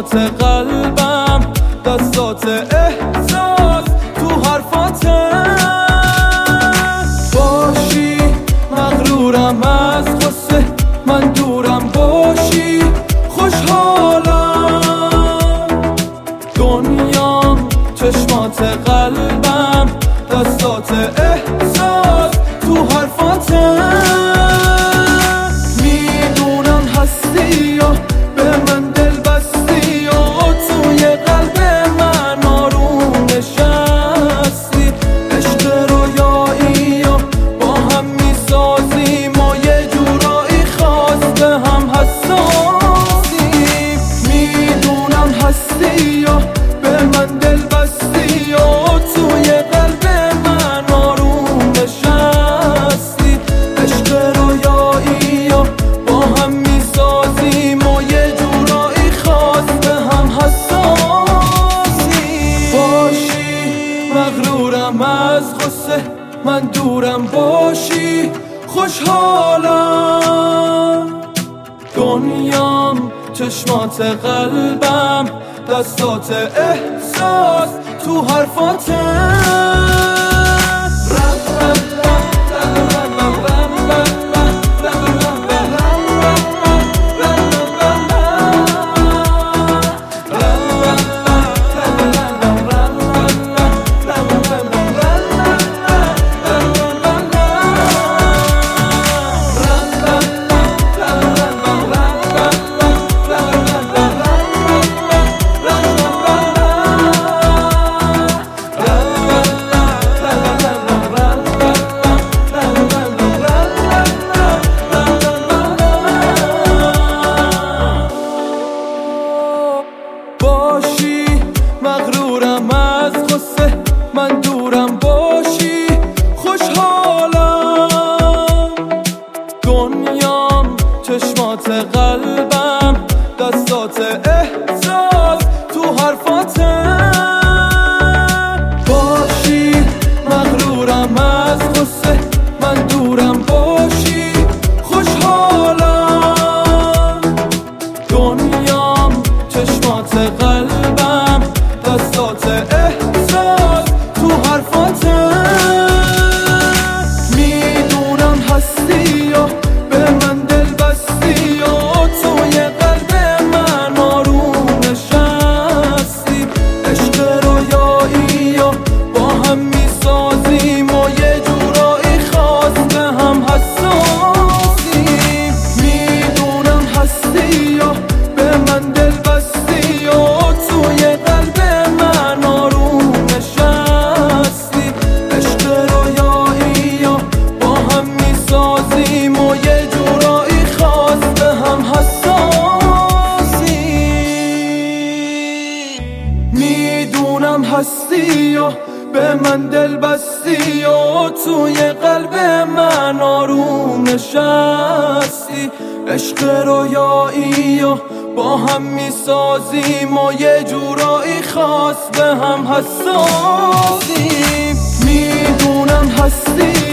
چشمات قلبم، دستات احساس تو حرفاته. باشی مغرورم از غصه، من دورم باشی خوشحالم. دنیام چشمات قلبم، دستات احساس تو حرفاته. میدونم هستی و به من دل بستی و توی قلب من آروم نشستی. عشق رویایی و با هم میسازیم و یه جورایی خاص به هم حساسیم. میدونم هستی و به من دل بستی و توی قلب من آروم نشستی. عشق رویایی و با هم میسازیم و یه جورایی خاص به هم حساسیم. باشی مغرورم از غصه، من دورم باشی خوشحالم. دنیام چشمات قلبم، دستات احساس تو حرفاته. باشی مغرورم از غصه، من دورم باشی خوشحالم. دنیام چشمات قلبم، دستات احساس تو حرفاته. باشی مغرورم از غصه، من دورم باشی خوشحالم. دنیام چشمات قلبم، دستات احساس تو حرفاته. میدونم هستی و به من دل بستی و توی قلب من آروم نشستی. عشق رویایی و با هم میسازیم و یه جورایی خاص به هم حساسیم. میدونم هستی و به من دل بستی و توی قلب من آروم نشستی. عشق رویایی و با هم میسازیم و یه جورایی خاص به هم حساسیم. میدونم هستی و به من دل بستی و توی قلب من آروم نشستی. عشق رویایی و با هم میسازیم و یه جورایی خاص به هم حساسیم. میدونم هستی